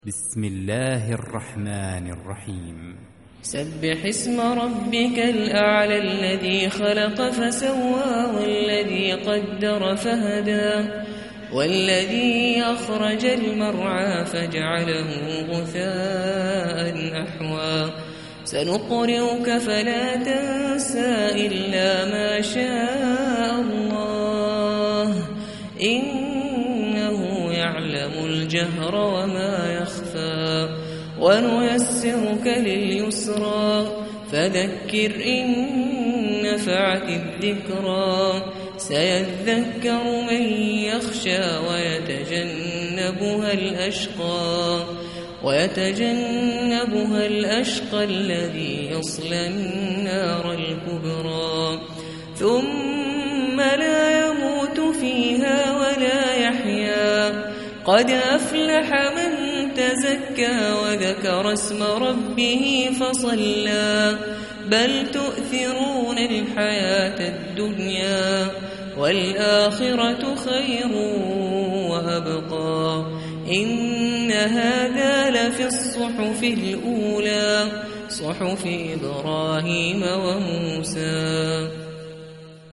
بسم الله الرحمن الرحيم. سبح اسم ربك الأعلى الذي خلق فسوى والذي قدر فهدى والذي أخرج المرعى فجعله غثاء أحوى سنقرئك فلا تنسى إلا ما شاء الله إنه يعلم الجهر وما يخفى ونيسرك لليسرى فذكر إن نفعت الذكرى سيذكر من يخشى ويتجنبها الأشقى الذي يصلى النار الكبرى ثم لا يموت فيها ولا يحيا قد أفلح من تزكى وذكر اسم ربه فصلى بل تؤثرون الحياة الدنيا والآخرة خير وأبقى إن هذا لفي الصحف الأولى صحف إبراهيم وموسى.